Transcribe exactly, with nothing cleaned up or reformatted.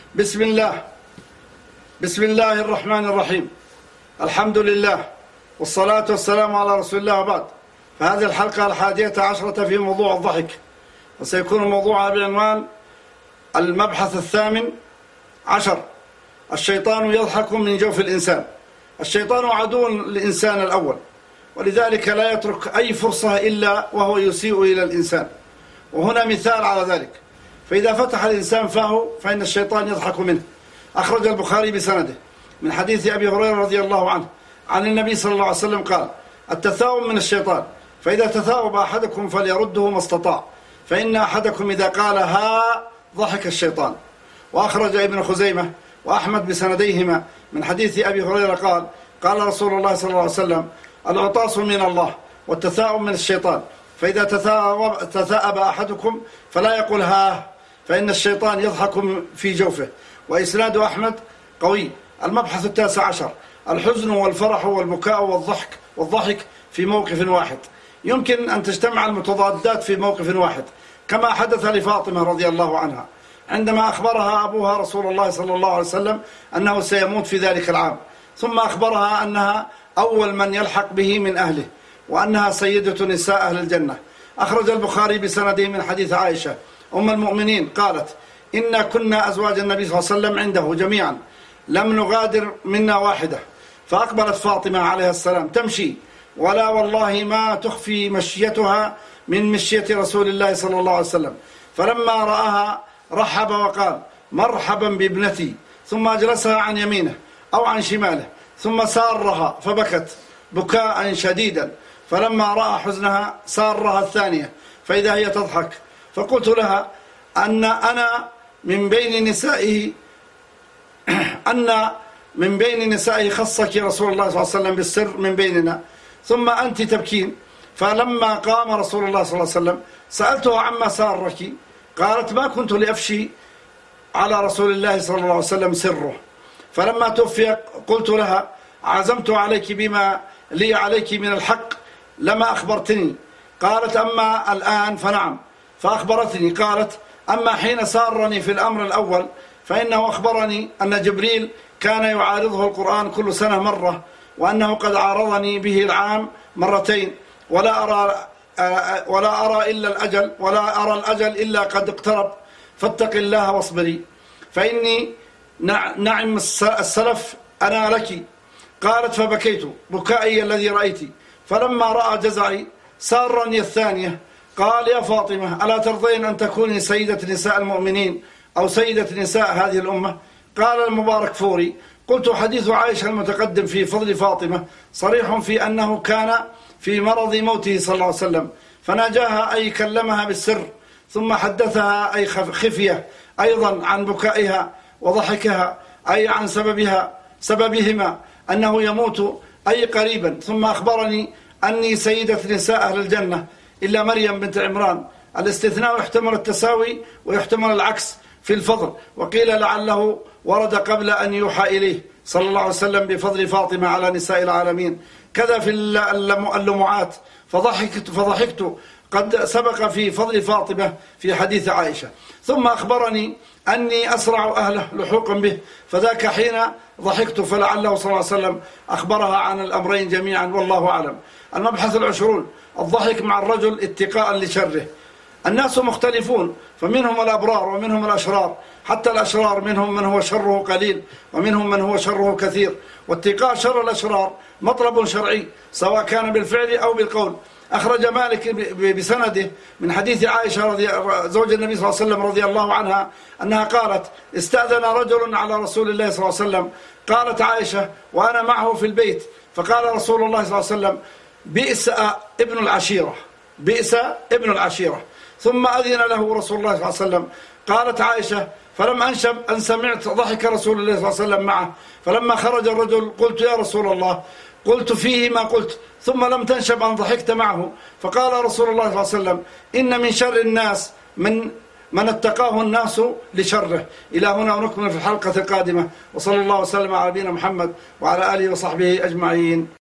بسم الله بسم الله الرحمن الرحيم. الحمد لله والصلاة والسلام على رسول الله وبعد. فهذه الحلقة الحادية عشرة في موضوع الضحك، وسيكون موضوعها بعنوان المبحث الثامن عشر: الشيطان يضحك من جوف الإنسان. الشيطان عدو للإنسان الأول، ولذلك لا يترك أي فرصة إلا وهو يسيء إلى الإنسان. وهنا مثال على ذلك: فإذا فتح الإنسان فاه فإن الشيطان يضحك منه. أخرج البخاري بسنده من حديث أبي هريرة رضي الله عنه عن النبي صلى الله عليه وسلم قال: التثاؤب من الشيطان، فإذا تثاؤب أحدكم فليرده ما استطاع، فإن أحدكم إذا قال ها ضحك الشيطان. وأخرج ابن خزيمة وأحمد بسنديهما من حديث أبي هريرة قال: قال رسول الله صلى الله عليه وسلم: العطاس من الله والتثاؤب من الشيطان، فإذا تثاءب, تثاءب أحدكم فلا يقول ها، فإن الشيطان يضحك في جوفه. وإسناد أحمد قوي. المبحث التاسع عشر: الحزن والفرح والبكاء والضحك والضحك في موقف واحد. يمكن أن تجتمع المتضادات في موقف واحد، كما حدث لفاطمة رضي الله عنها عندما أخبرها أبوها رسول الله صلى الله عليه وسلم أنه سيموت في ذلك العام، ثم أخبرها أنها أول من يلحق به من أهله، وأنها سيدة نساء أهل الجنة. أخرج البخاري بسنده من حديث عائشة أم المؤمنين قالت: إنا كنا أزواج النبي صلى الله عليه وسلم عنده جميعا، لم نغادر منا واحدة. فأقبلت فاطمة عليه السلام تمشي، ولا والله ما تخفي مشيتها من مشية رسول الله صلى الله عليه وسلم. فلما رآها رحب وقال: مرحبا بابنتي، ثم أجلسها عن يمينه أو عن شماله، ثم سارها فبكت بكاء شديدا. فلما رأى حزنها سارها الثانية، فإذا هي تضحك. فقلت لها أن أنا من بين نسائه أن من بين نسائه خصك رسول الله صلى الله عليه وسلم بالسر من بيننا، ثم أنت تبكين. فلما قام رسول الله صلى الله عليه وسلم سألته عما سارك، قالت: ما كنت لأفشي على رسول الله صلى الله عليه وسلم سره. فلما توفي قلت لها: عزمت عليك بما لي عليك من الحق لما أخبرتني. قالت: أما الآن فنعم. فأخبرتني قالت: أما حين سارني في الأمر الأول فإنه أخبرني أن جبريل كان يعارضه القرآن كل سنة مرة، وأنه قد عارضني به العام مرتين، ولا أرى ولا أرى إلا الأجل ولا أرى الأجل إلا قد اقترب، فاتق الله واصبري، فإني نعم السلف أنا لك. قالت: فبكيت بكائي الذي رأيت. فلما رأى جزعي سارني الثانية قال: يا فاطمة، ألا ترضين أن تكوني سيدة نساء المؤمنين أو سيدة نساء هذه الأمة؟ قال المبارك فوري: قلت: حديث عائشة المتقدم في فضل فاطمة صريح في أنه كان في مرض موته صلى الله عليه وسلم، فناجاها أي كلمها بالسر، ثم حدثها أي خفية أيضا عن بكائها وضحكها، أي عن سببها سببهما أنه يموت أي قريبا. ثم أخبرني أني سيدة نساء أهل الجنة إلا مريم بنت عمران. الاستثناء يحتمل التساوي ويحتمل العكس في الفضل، وقيل لعله ورد قبل أن يوحى إليه صلى الله عليه وسلم بفضل فاطمة على نساء العالمين. كذا في اللمعات، فضحكت, فضحكت قد سبق في فضل فاطمة في حديث عائشة. ثم أخبرني أني أسرع أهله لحوقا به، فذاك حين ضحكت، فلعله صلى الله عليه وسلم أخبرها عن الأمرين جميعا، والله أعلم. المبحث العشرون: الضحك مع الرجل اتقاء لشره. الناس مختلفون، فمنهم الأبرار ومنهم الأشرار، حتى الأشرار منهم من هو شره قليل ومنهم من هو شره كثير. واتقاء شر الأشرار مطلب شرعي سواء كان بالفعل أو بالقول. أخرج مالك بسنده من حديث عائشة رضي زوج النبي صلى الله عليه وسلم رضي الله عنها أنها قالت: استأذن رجل على رسول الله صلى الله عليه وسلم. قالت عائشة وأنا معه في البيت، فقال رسول الله صلى الله عليه وسلم: بئس ابن العشيرة، بئس ابن العشيرة. ثم أذن له رسول الله صلى الله عليه وسلم. قالت عائشة: فلم أنشب أن سمعت ضحك رسول الله صلى الله عليه وسلم معه، فلما خرج الرجل قلت: يا رسول الله، قلت فيه ما قلت، ثم لم تنشب أن ضحكت معه. فقال رسول الله صلى الله عليه وسلم: إن من شر الناس من من اتقاه الناس لشره. إلى هنا ونكمل في الحلقة القادمة، وصلى الله وسلم على نبينا محمد وعلى آله وصحبه أجمعين.